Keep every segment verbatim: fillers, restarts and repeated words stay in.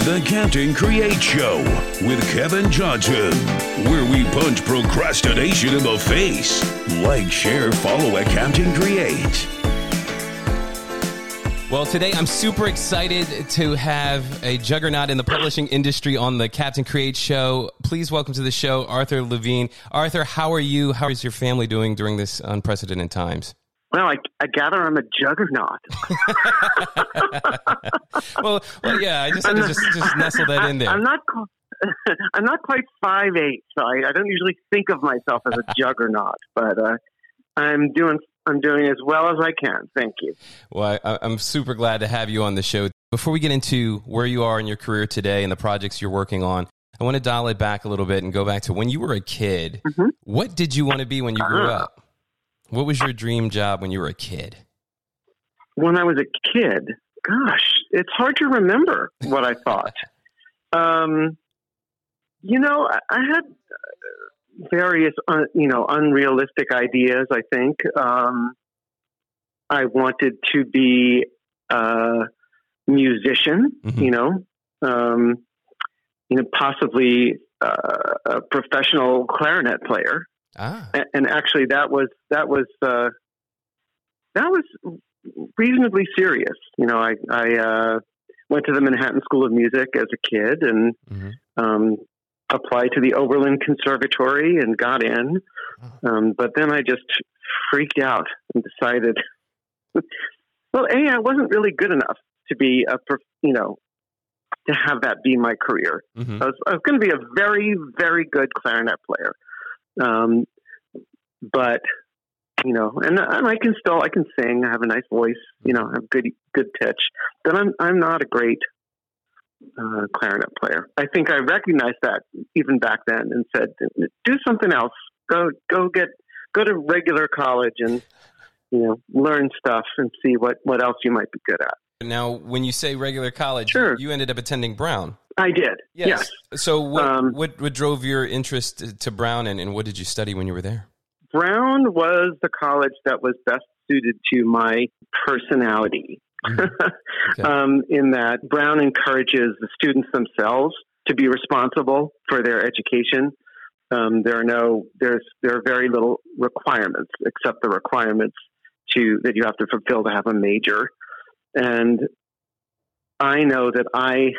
The Captain Create Show with Kevin Johnson, where we punch procrastination in the face. Like, share, follow at Captain Create. Well, today I'm super excited to have a juggernaut in the publishing industry on the Captain Create Show. Please welcome to the show, Arthur Levine. Arthur, how are you? How is your family doing during this unprecedented times? Well, I, I gather I'm a juggernaut. well, well, yeah, I just had to just, just nestle that in there. I, I'm not. I'm not quite five eight, so I, I don't usually think of myself as a juggernaut. But uh, I'm doing. I'm doing as well as I can. Thank you. Well, I, I'm super glad to have you on the show. Before we get into where you are in your career today and the projects you're working on, I want to dial it back a little bit and go back to when you were a kid. Mm-hmm. What did you want to be when you grew uh, up? What was your dream job when you were a kid? When I was a kid, gosh, it's hard to remember what I thought. um, you know, I, I had various, uh, you know, unrealistic ideas, I think. Um, I wanted to be a musician, mm-hmm. you know, um, you know, possibly uh, a professional clarinet player. Ah. And, and actually that was, that was, uh, that was reasonably serious. You know, I, I, uh, went to the Manhattan School of Music as a kid and, mm-hmm. um, applied to the Oberlin Conservatory and got in. Um, but then I just freaked out and decided, well, A, I wasn't really good enough to be a, you know, to have that be my career. Mm-hmm. I was, I was going to be a very, very good clarinet player. Um, but, you know, and, and I can still, I can sing, I have a nice voice, you know, I have good, good pitch, but I'm, I'm not a great, uh, clarinet player. I think I recognized that even back then and said, do something else, go, go get, go to regular college and, you know, learn stuff and see what, what else you might be good at. Now, when you say regular college, sure. you ended up attending Brown. I did. Yes. yes. So what, um, what what drove your interest to Brown, and, and what did you study when you were there? Brown was the college that was best suited to my personality. Mm. Okay. um, in that Brown encourages the students themselves to be responsible for their education. Um, there are no, there's, there are very little requirements except the requirements to, that you have to fulfill to have a major. And I know that I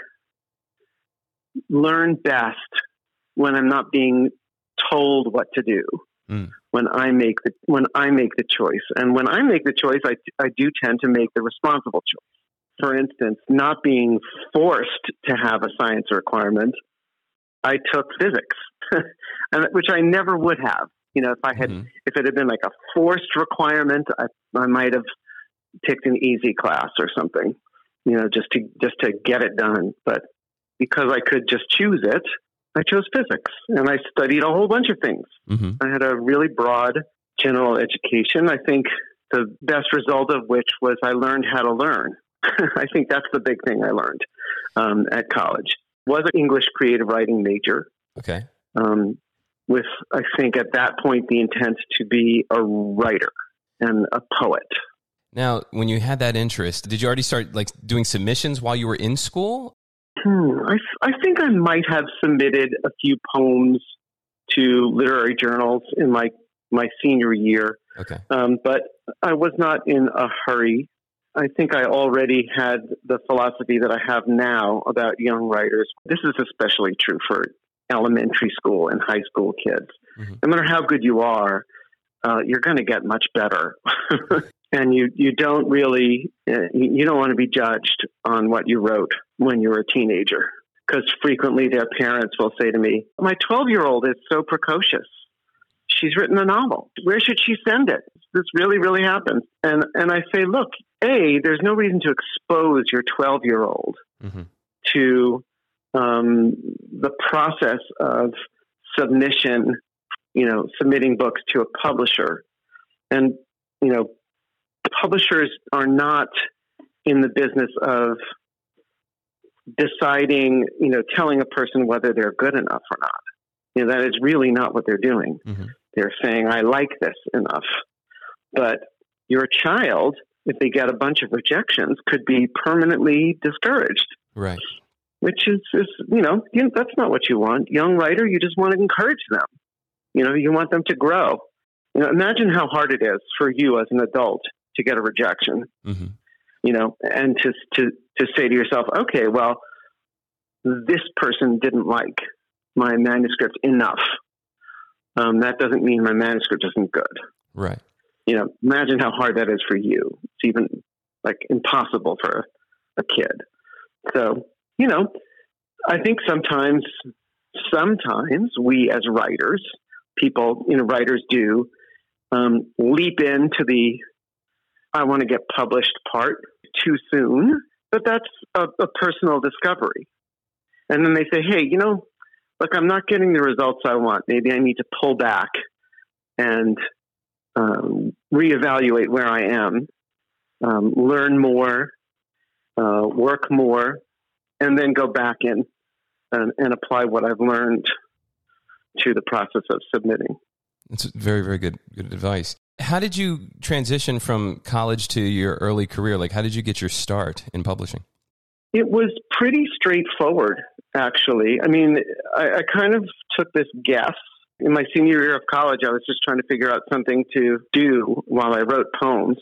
learn best when I'm not being told what to do. Mm. When I make the when I make the choice, and when I make the choice, I I do tend to make the responsible choice. For instance, not being forced to have a science requirement, I took physics, and which I never would have. You know, if I had mm-hmm. if it had been like a forced requirement, I I might have picked an easy class or something. You know, just to just to get it done, but because I could just choose it, I chose physics, and I studied a whole bunch of things. Mm-hmm. I had a really broad general education. I think the best result of which was I learned how to learn. I think that's the big thing I learned um, at college. Was an English creative writing major. Okay. Um, with, I think at that point, the intent to be a writer and a poet. Now, when you had that interest, did you already start like doing submissions while you were in school? Hmm, I, I think I might have submitted a few poems to literary journals in my, my senior year. Okay. Um, but I was not in a hurry. I think I already had the philosophy that I have now about young writers. This is especially true for elementary school and high school kids. Mm-hmm. No matter how good you are, uh, you're going to get much better. And you, you don't really, uh, you don't want to be judged on what you wrote when you were a teenager. Because frequently their parents will say to me, my twelve-year-old is so precocious. She's written a novel. Where should she send it? This really, really happens. And and I say, look, A, there's no reason to expose your twelve-year-old mm-hmm. to um, the process of submission, you know, submitting books to a publisher. And, you know, publishers are not in the business of deciding, you know, telling a person whether they're good enough or not. You know, that is really not what they're doing. Mm-hmm. They're saying, I like this enough. But your child, if they get a bunch of rejections, could be permanently discouraged. Right. which is, is you know, you, that's not what you want. Young writer, you just want to encourage them. You know, you want them to grow. You know, imagine how hard it is for you as an adult to get a rejection. Mm-hmm. You know, and to to to say to yourself, okay, well, this person didn't like my manuscript enough. Um, that doesn't mean my manuscript isn't good. Right. You know, imagine how hard that is for you. It's even like impossible for a, a kid. So, you know, I think sometimes, sometimes we as writers, people, you know, writers do um, leap into the, I want to get published part too soon, but that's a, a personal discovery. And then they say, hey, you know, look, I'm not getting the results I want. Maybe I need to pull back and um, reevaluate where I am, um, learn more, uh, work more, and then go back in and, and apply what I've learned to the process of submitting. That's very, very good, good advice. How did you transition from college to your early career? Like, how did you get your start in publishing? It was pretty straightforward, actually. I mean, I, I kind of took this guess. In my senior year of college, I was just trying to figure out something to do while I wrote poems.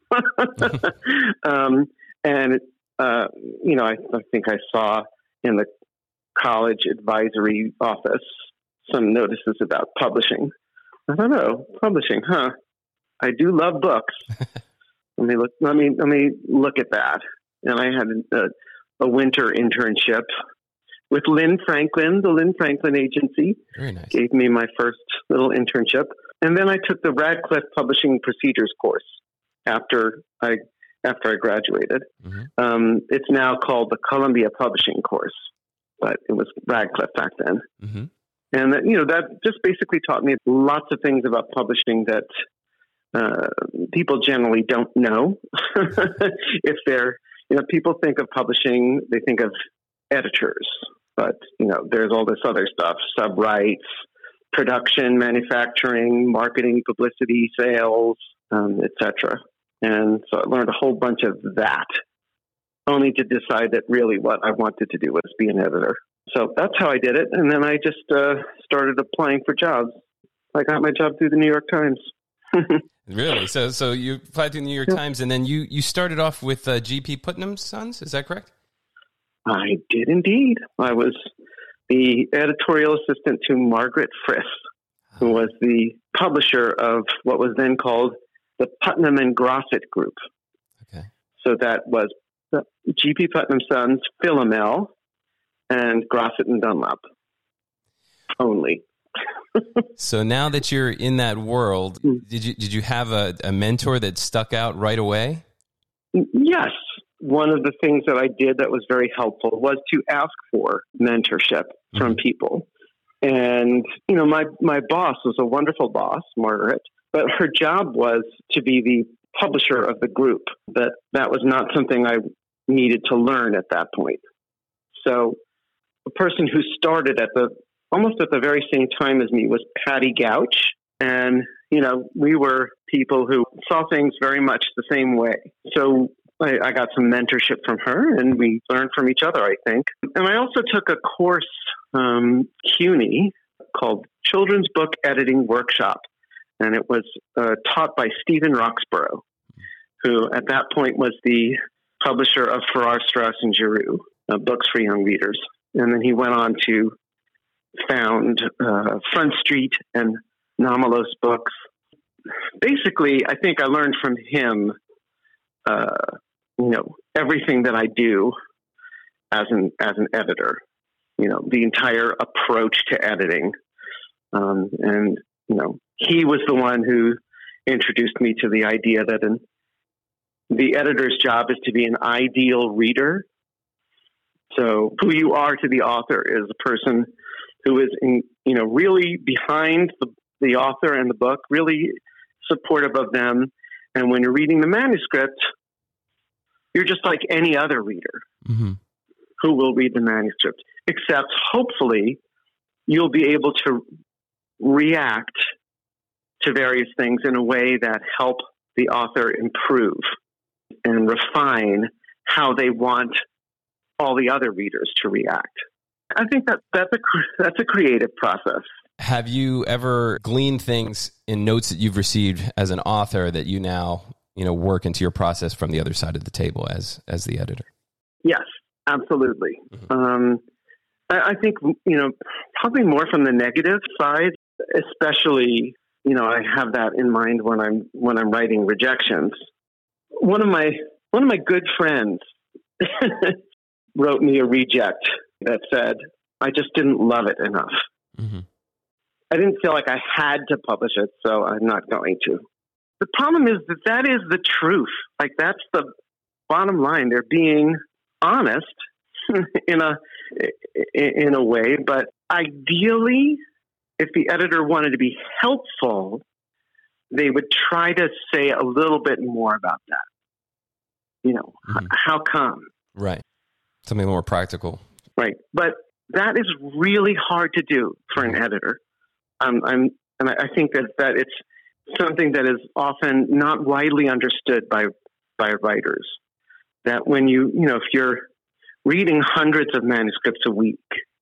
um, and, uh, you know, I, I think I saw in the college advisory office some notices about publishing. I don't know, publishing, huh? I do love books. let me look. Let me let me look at that. And I had a, a winter internship with Lynn Franklin, the Lynn Franklin Agency. Very nice. Gave me my first little internship, and then I took the Radcliffe Publishing Procedures course after I after I graduated. Mm-hmm. Um, it's now called the Columbia Publishing course, but it was Radcliffe back then. Mm-hmm. And that, you know, that just basically taught me lots of things about publishing that uh, people generally don't know. If they're, you know, people think of publishing, they think of editors, but, you know, there's all this other stuff, sub-rights, production, manufacturing, marketing, publicity, sales, um, et cetera. And so I learned a whole bunch of that, only to decide that really what I wanted to do was be an editor. So that's how I did it. And then I just uh, started applying for jobs. I got my job through the New York Times. Really? So so you applied to the New York yeah. Times, and then you, you started off with uh, G P. Putnam's Sons, is that correct? I did indeed. I was the editorial assistant to Margaret Frith, who was the publisher of what was then called the Putnam and Grosset Group. Okay. So that was G P. Putnam's Sons, Philomel, and Grosset and Dunlop only. So now that you're in that world, did you did you have a, a mentor that stuck out right away? Yes. One of the things that I did that was very helpful was to ask for mentorship from mm-hmm. people. And, you know, my, my boss was a wonderful boss, Margaret, but her job was to be the publisher of the group. But that was not something I needed to learn at that point. So the person who started at the almost at the very same time as me was Patty Gouch. And, you know, we were people who saw things very much the same way. So I, I got some mentorship from her, and we learned from each other, I think. And I also took a course, um, C U N Y, called Children's Book Editing Workshop. And it was uh, taught by Stephen Roxborough, who at that point was the publisher of Farrar, Straus and Giroux, uh, books for young readers. And then he went on to found uh, Front Street and Nomalos Books. Basically, I think I learned from him, uh, you know, everything that I do as an as an editor. You know, the entire approach to editing, um, and you know, he was the one who introduced me to the idea that an, the editor's job is to be an ideal reader. So, who you are to the author is a person who is, in, you know, really behind the, the author and the book, really supportive of them. And when you're reading the manuscript, you're just like any other reader mm-hmm. who will read the manuscript, except hopefully you'll be able to react to various things in a way that help the author improve and refine how they want all the other readers to react. I think that that's a that's a creative process. Have you ever gleaned things in notes that you've received as an author that you now, you know, work into your process from the other side of the table as as the editor? Yes, absolutely. Mm-hmm. Um, I, I think, you know, probably more from the negative side, especially, you know, I have that in mind when I'm when I'm writing rejections. One of my one of my good friends wrote me a reject that said, I just didn't love it enough. Mm-hmm. I didn't feel like I had to publish it, so I'm not going to. The problem is that that is the truth. Like, that's the bottom line. They're being honest in a in a way, but ideally, if the editor wanted to be helpful, they would try to say a little bit more about that. You know, mm-hmm. h- how come? Right. Something more practical. Right. But that is really hard to do for an editor. Um, I'm, and I think that, that it's something that is often not widely understood by by writers. That when you, you know, if you're reading hundreds of manuscripts a week,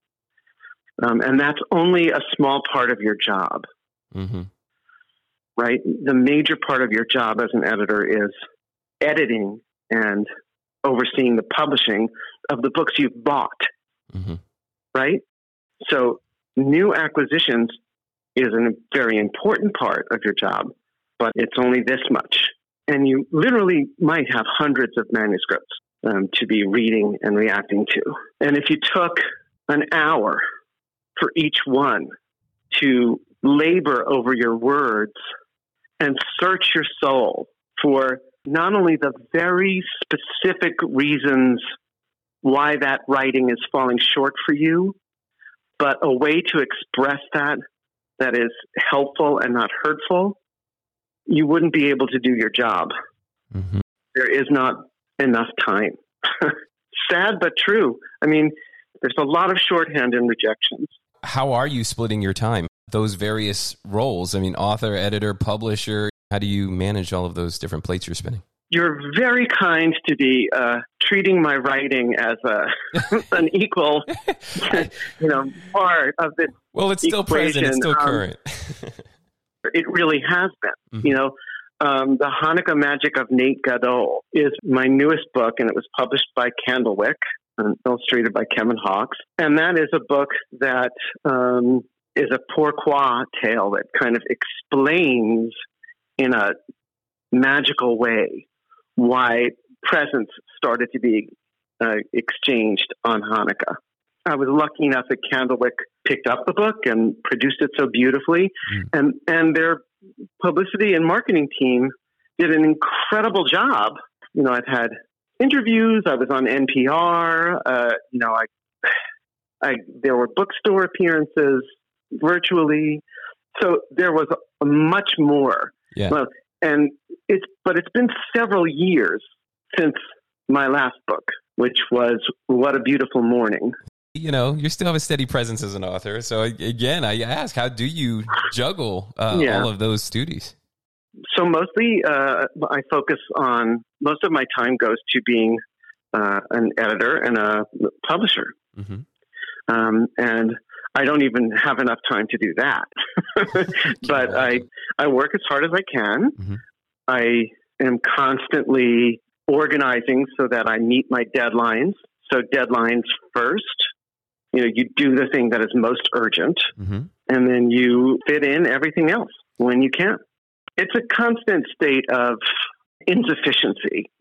um, and that's only a small part of your job, mm-hmm. right? The major part of your job as an editor is editing and overseeing the publishing of the books you've bought, mm-hmm. right? So new acquisitions is a very important part of your job, but it's only this much. And you literally might have hundreds of manuscripts um, to be reading and reacting to. And if you took an hour for each one to labor over your words and search your soul for not only the very specific reasons why that writing is falling short for you, but a way to express that that is helpful and not hurtful, you wouldn't be able to do your job. Mm-hmm. There is not enough time. Sad but true. I mean, there's a lot of shorthand in rejections. How are you splitting your time? Those various roles, I mean, author, editor, publisher, how do you manage all of those different plates you're spinning? You're very kind to be uh, treating my writing as a an equal, you know, part of this. Well, it's still equation. present. It's still um, current. It really has been. Mm-hmm. You know, um, The Hanukkah Magic of Nate Gadol is my newest book, and it was published by Candlewick and illustrated by Kevin Hawkes. And that is a book that um, is a pourquoi tale that kind of explains in a magical way why presents started to be uh, exchanged on Hanukkah. I was lucky enough that Candlewick picked up the book and produced it so beautifully. Mm. And, and their publicity and marketing team did an incredible job. You know, I've had interviews. I was on N P R. Uh, you know, I, I, there were bookstore appearances virtually. So there was a, a much more. Yeah. Well, and it's, but it's been several years since my last book, which was What a Beautiful Morning. You know, you still have a steady presence as an author. So again, I ask, how do you juggle uh, yeah. all of those duties? So mostly uh, I focus on, most of my time goes to being uh, an editor and a publisher. Mm-hmm. Um, and I don't even have enough time to do that. But I, I work as hard as I can. Mm-hmm. I am constantly organizing so that I meet my deadlines. So deadlines first. You know, you do the thing that is most urgent, mm-hmm. and then you fit in everything else when you can. It's a constant state of insufficiency.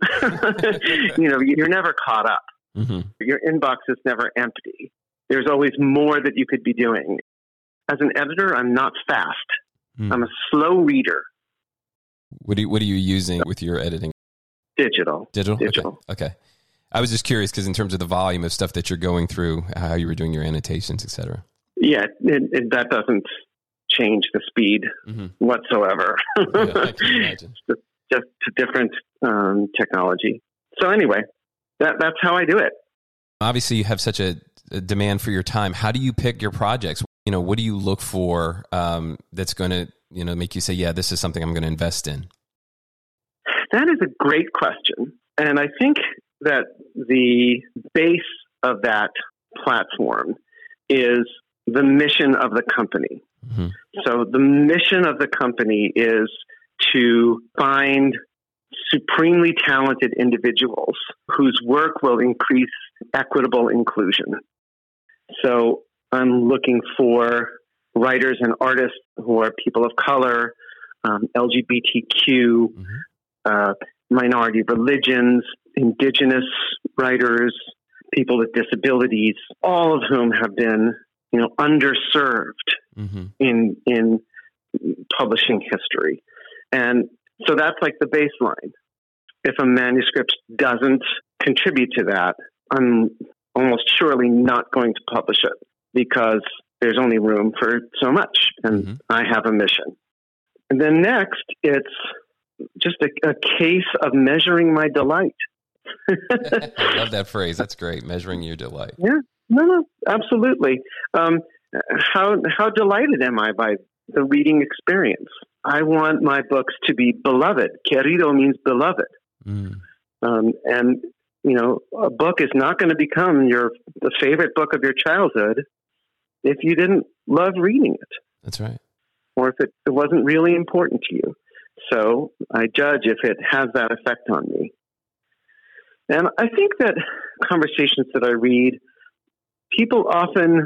You know, you're never caught up. Mm-hmm. Your inbox is never empty. There's always more that you could be doing. As an editor, I'm not fast. Mm. I'm a slow reader. What are you, what are you using with your editing? Digital. Digital? Digital. Okay. okay. I was just curious because in terms of the volume of stuff that you're going through, how you were doing your annotations, et cetera. Yeah, it, it, that doesn't change the speed mm-hmm. whatsoever. Yeah, I can imagine. just, just a different um, technology. So anyway, that that's how I do it. Obviously, you have such a, a demand for your time. How do you pick your projects? You know, what do you look for um, that's going to, you know, make you say, yeah, this is something I'm going to invest in? That is a great question. And I think that the base of that platform is the mission of the company. Mm-hmm. So the mission of the company is to find supremely talented individuals whose work will increase equitable inclusion. So I'm looking for writers and artists who are people of color, um, L G B T Q, mm-hmm. uh, minority religions, indigenous writers, people with disabilities, all of whom have been, you know, underserved mm-hmm. in in publishing history. And so that's like the baseline. If a manuscript doesn't contribute to that, I'm almost surely not going to publish it because there's only room for so much, and mm-hmm. I have a mission. And then next, it's just a, a case of measuring my delight. I love that phrase. That's great. Measuring your delight. Yeah, no, no, absolutely. Um, how how delighted am I by the reading experience? I want my books to be beloved. Querido means beloved. Mm. Um, and, you know, a book is not going to become your the favorite book of your childhood if you didn't love reading it. That's right. Or if it, it wasn't really important to you. So I judge if it has that effect on me. And I think that conversations that I read, people often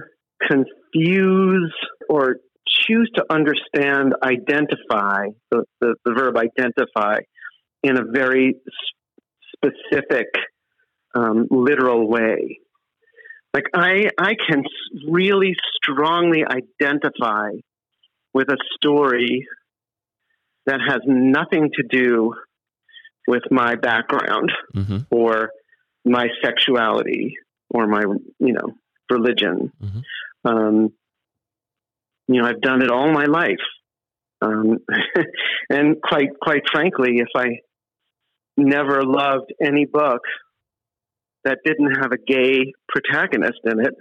confuse or choose to understand, identify, the, the, the verb identify, in a very specific, um, literal way. Like I, I can really strongly identify with a story that has nothing to do with my background mm-hmm. or my sexuality or my, you know, religion. Mm-hmm. Um, you know, I've done it all my life. Um, and quite, quite frankly, if I never loved any book that didn't have a gay protagonist in it,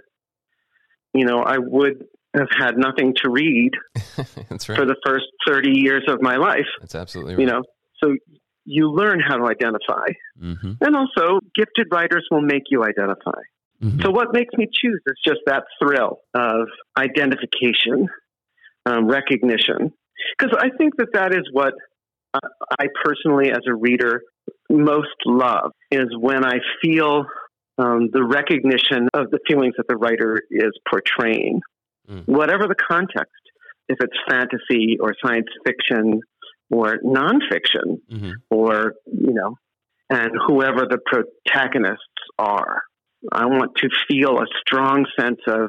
you know, I would have had nothing to read That's right. for the first thirty years of my life. That's absolutely right. You know, so you learn how to identify. Mm-hmm. And also, gifted writers will make you identify. Mm-hmm. So what makes me choose is just that thrill of identification, um, recognition. Because I think that that is what uh, I personally, as a reader, most love, is when I feel um, the recognition of the feelings that the writer is portraying. Mm. Whatever the context, if it's fantasy or science fiction or nonfiction, mm-hmm. or, you know, and whoever the protagonists are. I want to feel a strong sense of,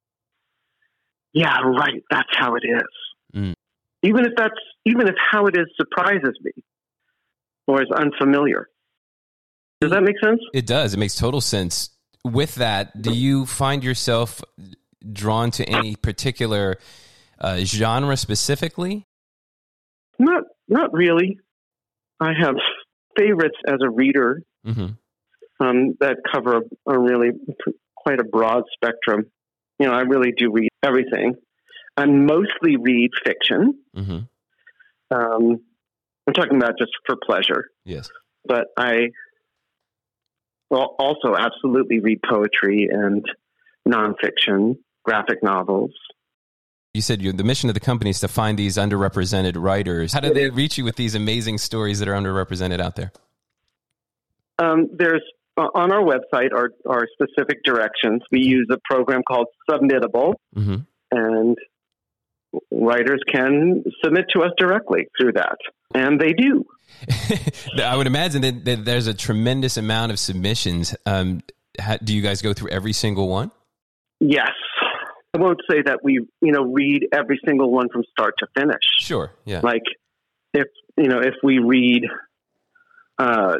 yeah, right, that's how it is. Mm. Even if that's, even if how it is surprises me or is unfamiliar. Does that make sense? It does. It makes total sense. With that, do you find yourself drawn to any particular uh, genre specifically? Not, not really. I have favorites as a reader mm-hmm. um, that cover a, a really quite a broad spectrum. You know, I really do read everything. I mostly read fiction. Mm-hmm. Um, I'm talking about just for pleasure. Yes, but I well, also absolutely read poetry and nonfiction, graphic novels. You said you, the mission of the company is to find these underrepresented writers. How do they reach you with these amazing stories that are underrepresented out there? Um, there's uh, on our website are, are specific directions. We use a program called Submittable, mm-hmm. and writers can submit to us directly through that, and they do. I would imagine that, that there's a tremendous amount of submissions. Um, how, do you guys go through every single one? Yes. I won't say that we, you know, read every single one from start to finish. Sure. Yeah. Like if, you know, if we read uh,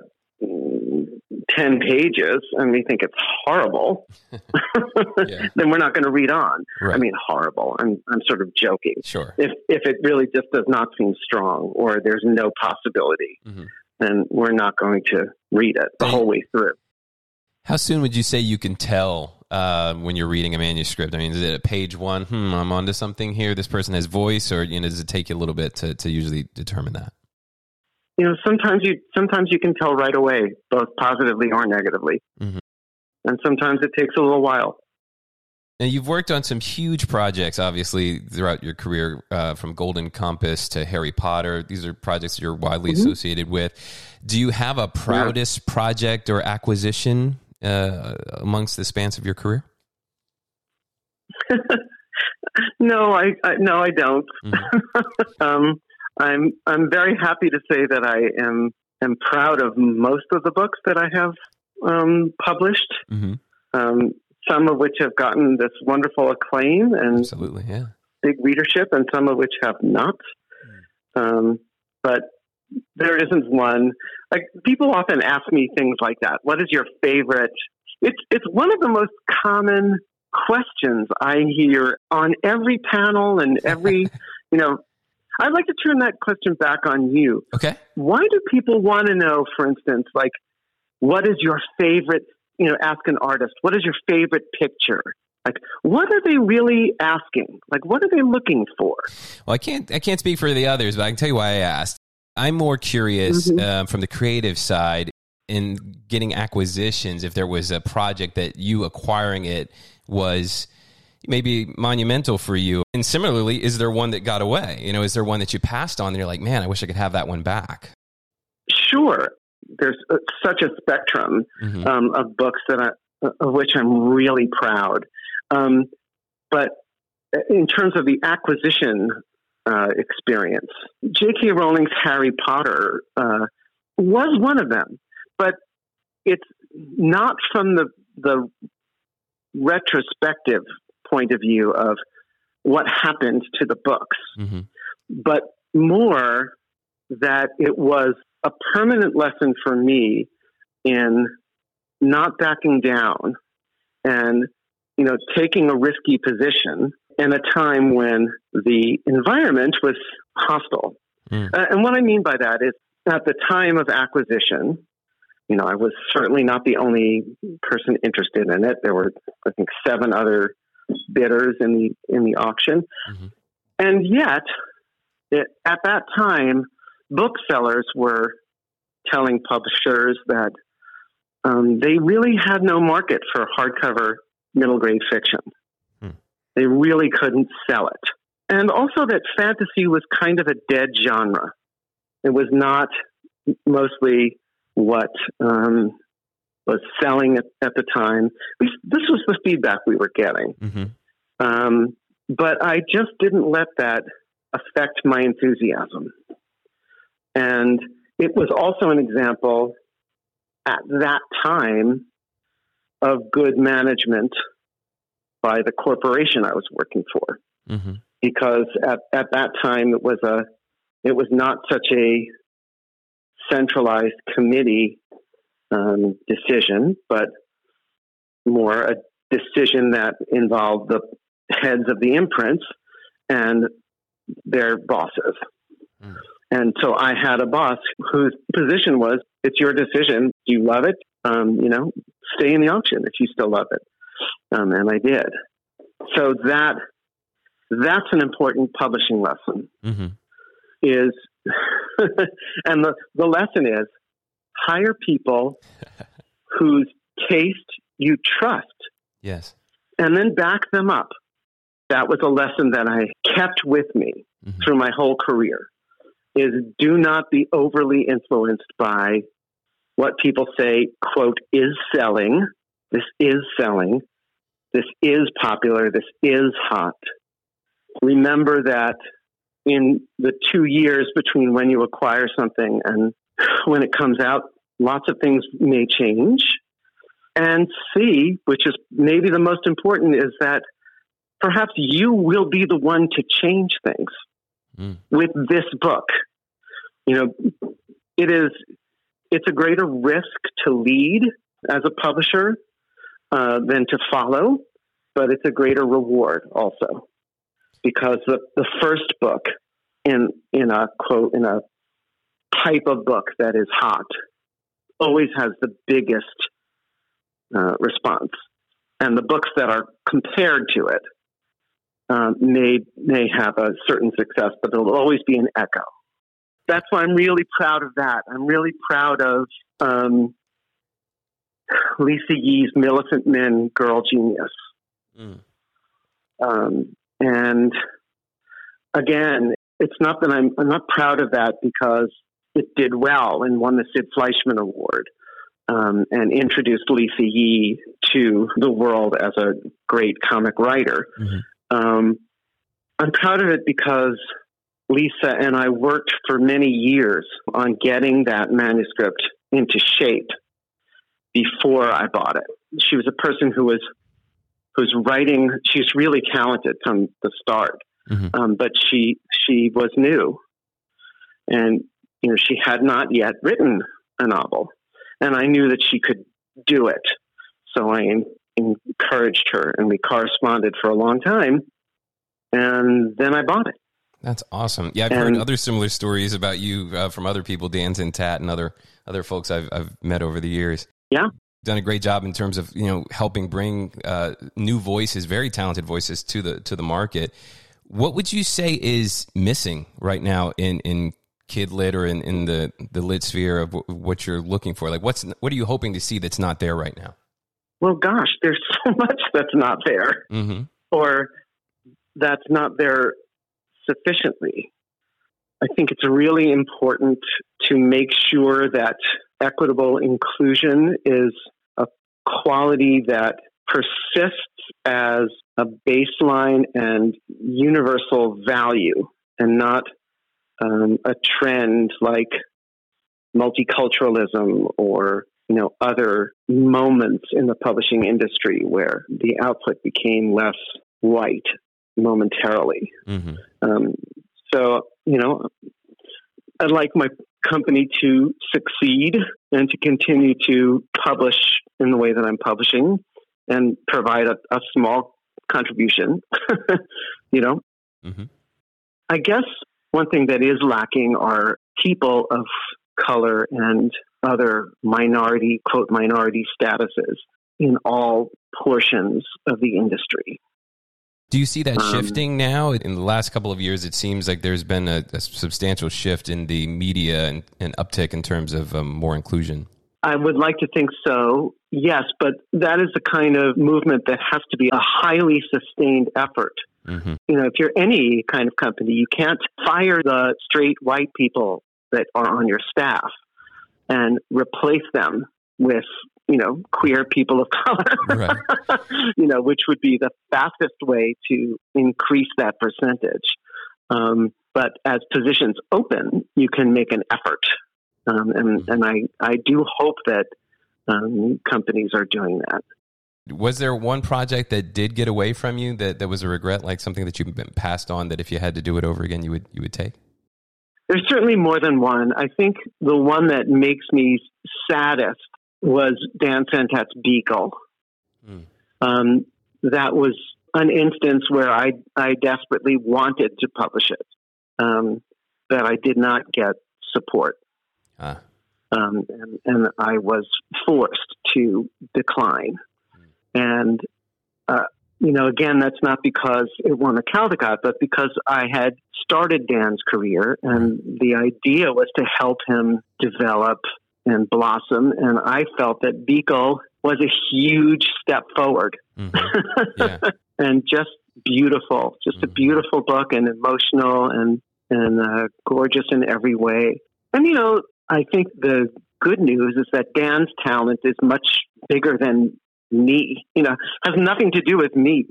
ten pages and we think it's horrible, yeah. then we're not going to read on. Right. I mean, horrible. I'm, I'm sort of joking. Sure. If, if it really just does not seem strong or there's no possibility, mm-hmm. then we're not going to read it the whole way through. How soon would you say you can tell uh, when you're reading a manuscript? I mean, is it at page one? Hmm, I'm onto something here. This person has voice, or you know, does it take you a little bit to, to usually determine that? You know, sometimes you sometimes you can tell right away, both positively or negatively. Mm-hmm. and sometimes it takes a little while. Now, you've worked on some huge projects, obviously, throughout your career, uh, from Golden Compass to Harry Potter. These are projects you're widely mm-hmm. associated with. Do you have a proudest yeah. project or acquisition uh, amongst the spans of your career? no, I, I no, I don't. Mm-hmm. um, I'm I'm very happy to say that I am am proud of most of the books that I have um, published. Mm-hmm. Um, some of which have gotten this wonderful acclaim and Absolutely, yeah. big readership, and some of which have not. Mm. Um, but there isn't one. Like, people often ask me things like that. What is your favorite? It's it's one of the most common questions I hear on every panel and every, you know. I'd like to turn that question back on you. Okay. Why do people want to know, for instance, like, what is your favorite? You know, ask an artist, what is your favorite picture? Like, what are they really asking? Like, what are they looking for? Well, I can't, I can't speak for the others, but I can tell you why I asked. I'm more curious mm-hmm. uh, from the creative side in getting acquisitions. If there was a project that you acquiring it was maybe monumental for you, and similarly, is there one that got away? You know, is there one that you passed on and you're like, man, I wish I could have that one back? Sure. There's uh, such a spectrum mm-hmm. um, of books that I, of which I'm really proud. Um, but in terms of the acquisition uh, experience, J K. Rowling's Harry Potter uh, was one of them. But it's not from the the retrospective point of view of what happened to the books, mm-hmm. but more that it was a permanent lesson for me in not backing down and, you know, taking a risky position in a time when the environment was hostile. Mm. Uh, and what I mean by that is, at the time of acquisition, you know, I was certainly not the only person interested in it. There were, I think, seven other bidders in the in the auction. Mm-hmm. And yet, it, at that time, booksellers were telling publishers that um, they really had no market for hardcover middle grade fiction. Hmm. They really couldn't sell it. And also that fantasy was kind of a dead genre. It was not mostly what um, was selling at, at the time. We, this was the feedback we were getting. Mm-hmm. Um, but I just didn't let that affect my enthusiasm. And it was also an example at that time of good management by the corporation I was working for. Mm-hmm. Because at, at that time it was a it was not such a centralized committee um, decision, but more a decision that involved the heads of the imprints and their bosses. Mm. And so I had a boss whose position was, it's your decision. Do you love it? Um, you know, stay in the auction if you still love it. Um, and I did. So that that's an important publishing lesson. Mm-hmm. Is and the, the lesson is hire people whose taste you trust. Yes. And then back them up. That was a lesson that I kept with me mm-hmm. through my whole career. Is do not be overly influenced by what people say, quote, is selling. This is selling. This is popular. This is hot. Remember that in the two years between when you acquire something and when it comes out, lots of things may change. And C, which is maybe the most important, is that perhaps you will be the one to change things. Mm. With this book. You know, it is, it's a greater risk to lead as a publisher uh, than to follow, but it's a greater reward also. Because the, the first book in, in a quote, in a type of book that is hot always has the biggest uh, response. And the books that are compared to it Uh, may may have a certain success, but there will always be an echo. That's why I'm really proud of that. I'm really proud of um, Lisa Yee's Millicent Min Girl Genius. Mm. Um, and again, it's not that I'm, I'm not proud of that because it did well and won the Sid Fleischman Award, um, and introduced Lisa Yee to the world as a great comic writer. Mm-hmm. Um, I'm proud of it because Lisa and I worked for many years on getting that manuscript into shape before I bought it. She was a person who was who's writing. She's really talented from the start, mm-hmm. um, but she she was new, and you know she had not yet written a novel, and I knew that she could do it. So I en- encouraged her, and we corresponded for a long time, and then I bought it. That's awesome. Yeah, I've and, heard other similar stories about you uh, from other people, Dan Zintat and other other folks I've I've met over the years. Yeah. Done a great job in terms of, you know, helping bring uh, new voices, very talented voices to the to the market. What would you say is missing right now in, in kid lit or in, in the, the lit sphere of w- what you're looking for? Like, what's what are you hoping to see that's not there right now? Well, gosh, there's so much that's not there, mm-hmm. or that's not there sufficiently. I think it's really important to make sure that equitable inclusion is a quality that persists as a baseline and universal value and not um, a trend like multiculturalism or, you know, other moments in the publishing industry where the output became less white momentarily. Mm-hmm. Um, so, you know, I'd like my company to succeed and to continue to publish in the way that I'm publishing and provide a, a small contribution, you know. Mm-hmm. I guess one thing that is lacking are people of color and other minority, quote, minority statuses in all portions of the industry. Do you see that um, shifting now? In the last couple of years, it seems like there's been a, a substantial shift in the media and an uptick in terms of um, more inclusion. I would like to think so, yes, but that is the kind of movement that has to be a highly sustained effort. Mm-hmm. You know, if you're any kind of company, you can't fire the straight white people that are on your staff and replace them with, you know, queer people of color, right. you know, which would be the fastest way to increase that percentage. Um, but as positions open, you can make an effort. Um, and, and I, I do hope that um, companies are doing that. Was there one project that did get away from you that, that was a regret, like something that you've been passed on that if you had to do it over again, you would you would take? There's certainly more than one. I think the one that makes me saddest was Dan Zintat's Beagle. Mm. Um, that was an instance where I, I desperately wanted to publish it, um, but I did not get support. Ah. Um, and, and I was forced to decline. Mm. And, uh, you know, again, that's not because it won a Caldecott, but because I had started Dan's career, and the idea was to help him develop and blossom. And I felt that Beagle was a huge step forward. Mm-hmm. Yeah. And just beautiful, just mm-hmm. a beautiful book, and emotional and, and uh, gorgeous in every way. And, you know, I think the good news is that Dan's talent is much bigger than me, you know, has nothing to do with me.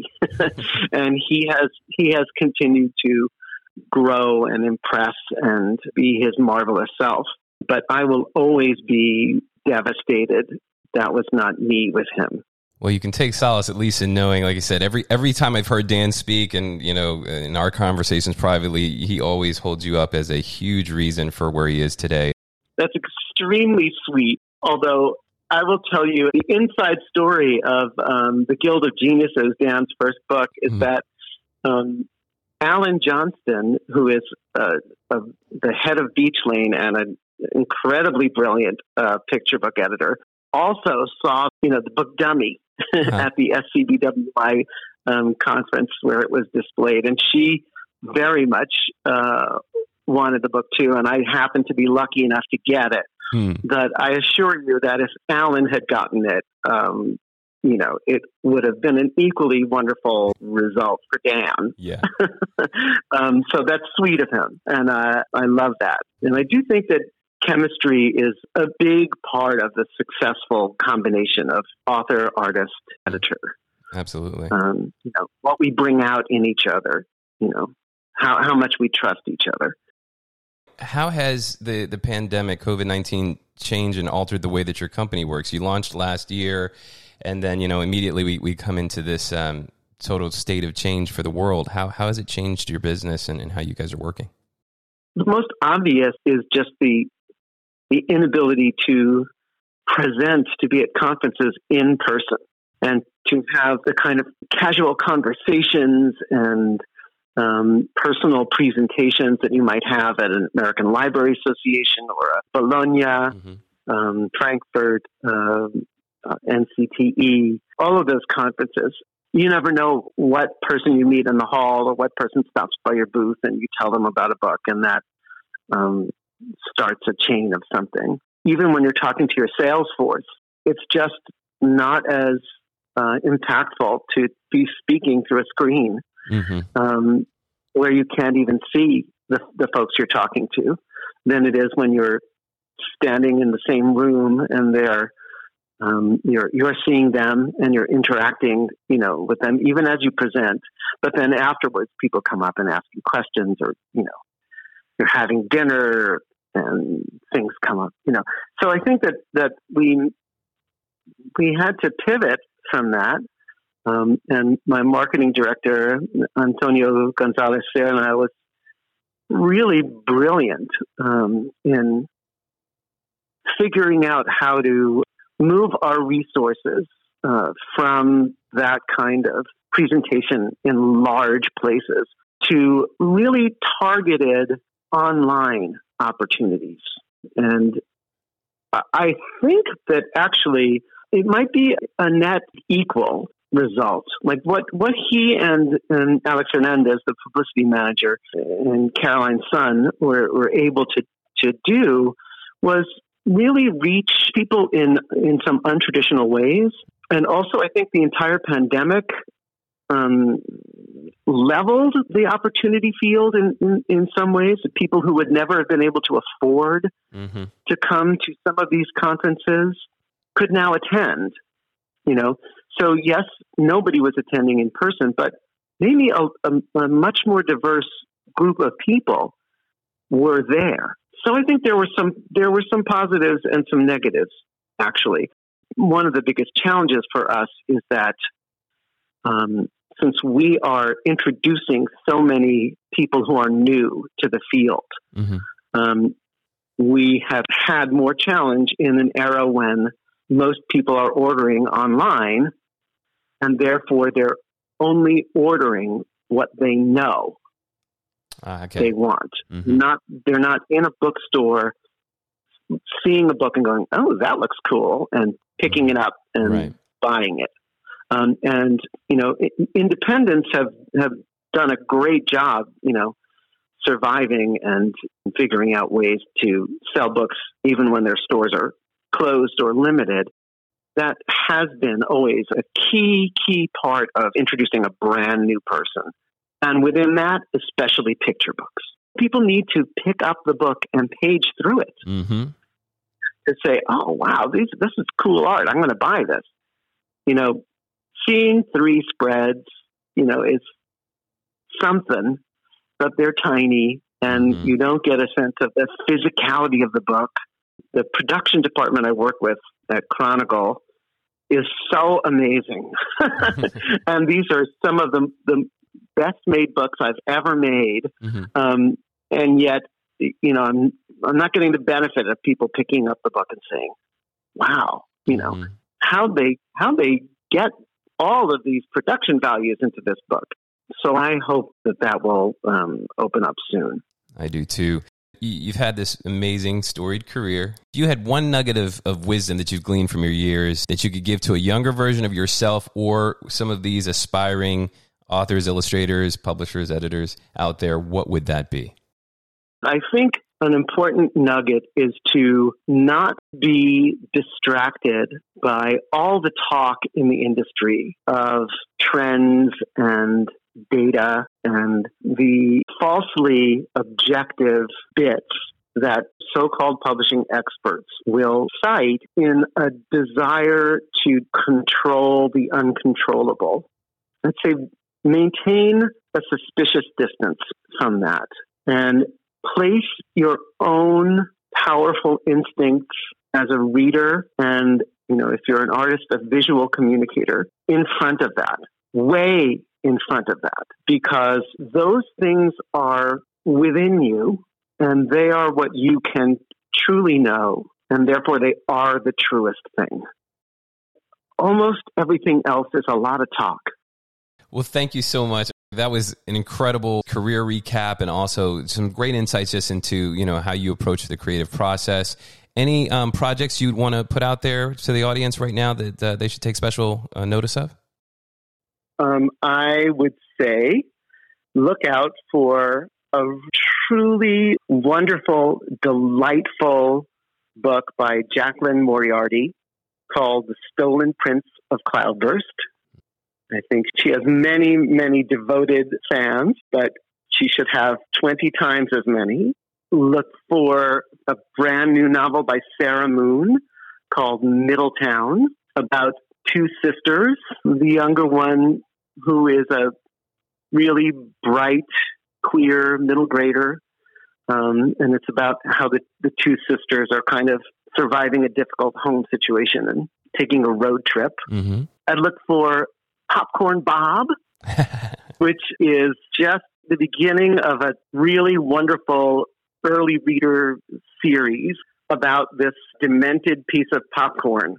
And he has, he has continued to grow and impress and be his marvelous self. But I will always be devastated that was not me with him. Well, you can take solace at least in knowing, like I said, every every time I've heard Dan speak, and you know, in our conversations privately, he always holds you up as a huge reason for where he is today. That's extremely sweet. Although I will tell you, the inside story of um, the Guild of Geniuses, Dan's first book, is mm-hmm. that um, Alan Johnston, who is uh, uh, the head of Beach Lane and an incredibly brilliant uh, picture book editor, also saw, you know, the book Dummy uh-huh. at the S C B W I um, conference where it was displayed, and she very much uh, wanted the book too, and I happened to be lucky enough to get it. Hmm. that I assure you that if Alan had gotten it, um, you know, it would have been an equally wonderful result for Dan. Yeah. um, so that's sweet of him. And uh, I love that. And I do think that chemistry is a big part of the successful combination of author, artist, editor. Absolutely. Um, you know, what we bring out in each other, you know, how, how much we trust each other. How has the, the pandemic, COVID nineteen, changed and altered the way that your company works? You launched last year, and then, you know, immediately we, we come into this um, total state of change for the world. How how has it changed your business and, and how you guys are working? The most obvious is just the the inability to present, to be at conferences in person, and to have the kind of casual conversations and um, personal presentations that you might have at an American Library Association or a Bologna, mm-hmm. um, Frankfurt, um, uh, N C T E, all of those conferences. You never know what person you meet in the hall or what person stops by your booth and you tell them about a book, and that um, starts a chain of something. Even when you're talking to your sales force, it's just not as uh, impactful to be speaking through a screen mm-hmm. um, where you can't even see the, the folks you're talking to than it is when you're standing in the same room and they're um, you're you're seeing them and you're interacting, you know, with them even as you present. But then afterwards, people come up and ask you questions, or you know, you're having dinner and things come up, you know. So I think that that we we had to pivot from that. Um, and my marketing director, Antonio Gonzalez Serna, was really brilliant um, in figuring out how to move our resources uh, from that kind of presentation in large places to really targeted online opportunities. And I think that actually it might be a net equal result. Like what, what he and, and Alex Hernandez, the publicity manager, and Caroline's son were, were able to, to do was really reach people in, in some untraditional ways. And also, I think the entire pandemic um, leveled the opportunity field in, in, in some ways. People who would never have been able to afford mm-hmm. to come to some of these conferences could now attend, you know. So yes, nobody was attending in person, but maybe a, a, a much more diverse group of people were there. So I think there were some there were some positives and some negatives, actually. One of the biggest challenges for us is that um, since we are introducing so many people who are new to the field, mm-hmm. um, we have had more challenge in an era when most people are ordering online, and therefore they're only ordering what they know. Uh, okay. They want. Mm-hmm. Not they're not in a bookstore seeing a book and going, "Oh, that looks cool," and picking it up and right. buying it. Um, and you know, independents have have done a great job, you know, surviving and figuring out ways to sell books even when their stores are closed or limited. That has been always a key key part of introducing a brand new person. And within that, especially picture books. People need to pick up the book and page through it mm-hmm. to say, oh, wow, these, this is cool art. I'm going to buy this. You know, seeing three spreads, you know, is something, but they're tiny and mm-hmm. you don't get a sense of the physicality of the book. The production department I work with at Chronicle is so amazing. And these are some of the, the best made books I've ever made. Mm-hmm. Um, and yet, you know, I'm, I'm not getting the benefit of people picking up the book and saying, wow, you know, mm-hmm. how they, how they get all of these production values into this book. So I hope that that will um, open up soon. I do too. You've had this amazing storied career. If you had one nugget of, of wisdom that you've gleaned from your years that you could give to a younger version of yourself or some of these aspiring authors, illustrators, publishers, editors out there, what would that be? I think an important nugget is to not be distracted by all the talk in the industry of trends and data and the falsely objective bits that so-called publishing experts will cite in a desire to control the uncontrollable. Let's say maintain a suspicious distance from that and place your own powerful instincts as a reader and, you know, if you're an artist, a visual communicator, in front of that, way in front of that, because those things are within you and they are what you can truly know, and therefore they are the truest thing. Almost everything else is a lot of talk. Well, thank you so much. That was an incredible career recap and also some great insights just into, you know, how you approach the creative process. Any um, projects you'd want to put out there to the audience right now that uh, they should take special uh, notice of? Um, I would say look out for a truly wonderful, delightful book by Jacqueline Moriarty called The Stolen Prince of Cloudburst. I think she has many, many devoted fans, but she should have twenty times as many. Look for a brand new novel by Sarah Moon called Middletown, about two sisters. The younger one, who is a really bright, queer middle grader, um, and it's about how the, the two sisters are kind of surviving a difficult home situation and taking a road trip. Mm-hmm. I'd look for Popcorn Bob, which is just the beginning of a really wonderful early reader series about this demented piece of popcorn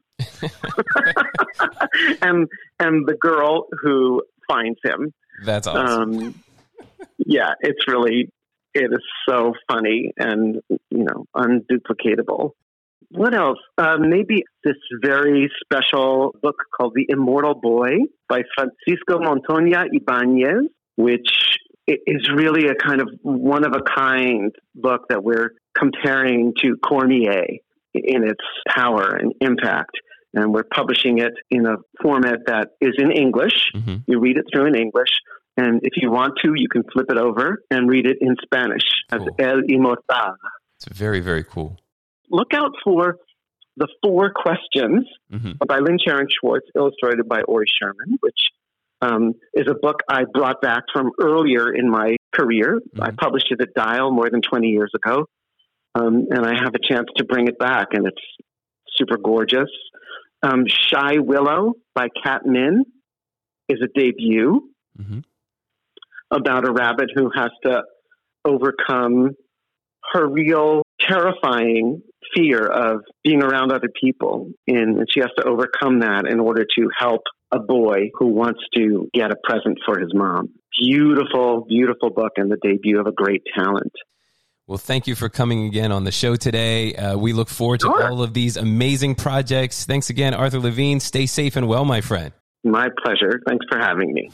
and and the girl who finds him. That's awesome. Um, yeah, it's really, it is so funny and, you know, unduplicatable. What else? Uh, maybe this very special book called The Immortal Boy by Francisco Montoya Ibanez, which is really a kind of one-of-a-kind book that we're comparing to Cormier in its power and impact. And we're publishing it in a format that is in English. Mm-hmm. You read it through in English. And if you want to, you can flip it over and read it in Spanish cool. as El Inmortal. It's very, very cool. Look out for The Four Questions mm-hmm. by Lynn Sharon Schwartz, illustrated by Ori Sherman, which um, is a book I brought back from earlier in my career. Mm-hmm. I published it at Dial more than twenty years ago, um, and I have a chance to bring it back, and it's super gorgeous. Um, Shy Willow by Kat Min is a debut mm-hmm. about a rabbit who has to overcome her real terrifying fear of being around other people. And she has to overcome that in order to help a boy who wants to get a present for his mom. Beautiful, beautiful book and the debut of a great talent. Well, thank you for coming again on the show today. Uh, we look forward to sure. all of these amazing projects. Thanks again, Arthur Levine. Stay safe and well, my friend. My pleasure. Thanks for having me.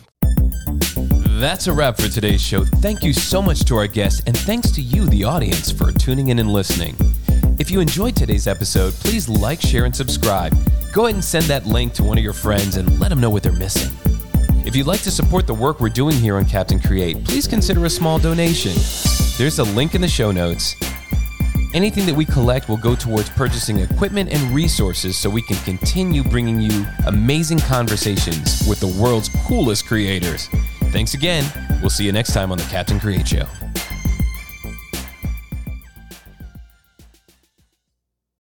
That's a wrap for today's show. Thank you so much to our guests, and thanks to you, the audience, for tuning in and listening. If you enjoyed today's episode, please like, share, and subscribe. Go ahead and send that link to one of your friends and let them know what they're missing. If you'd like to support the work we're doing here on Captain Create, please consider a small donation. There's a link in the show notes. Anything that we collect will go towards purchasing equipment and resources so we can continue bringing you amazing conversations with the world's coolest creators. Thanks again. We'll see you next time on the Captain Create Show.